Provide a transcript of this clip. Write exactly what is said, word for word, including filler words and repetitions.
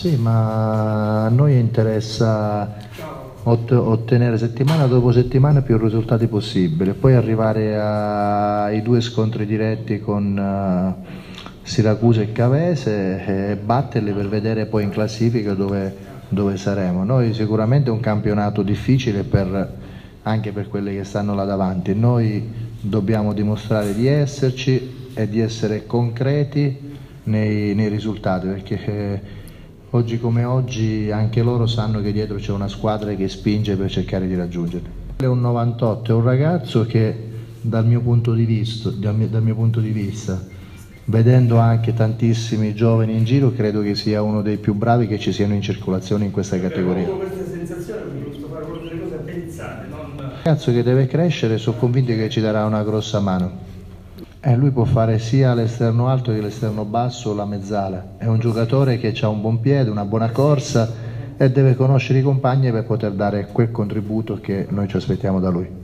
Sì, ma a noi interessa ot ottenere settimana dopo settimana più risultati possibili, poi arrivare ai due scontri diretti con uh, Siracusa e Cavese e batterli per vedere poi in classifica dove, dove saremo. Noi sicuramente è un campionato difficile per, anche per quelli che stanno là davanti, noi dobbiamo dimostrare di esserci e di essere concreti nei, nei risultati, perché eh, oggi come oggi anche loro sanno che dietro c'è una squadra che spinge per cercare di raggiungerli. È un novantotto, è un ragazzo che dal mio punto di vista, dal mio, dal mio punto di vista vedendo anche tantissimi giovani in giro, credo che sia uno dei più bravi che ci siano in circolazione in questa categoria. Ho questa sensazione perché giusto fare proprio delle cose appenizzate, non... Un ragazzo che deve crescere, sono convinto che ci darà una grossa mano. Eh, lui può fare sia l'esterno alto che l'esterno basso o la mezzala. È un giocatore che ha un buon piede, una buona corsa e deve conoscere i compagni per poter dare quel contributo che noi ci aspettiamo da lui.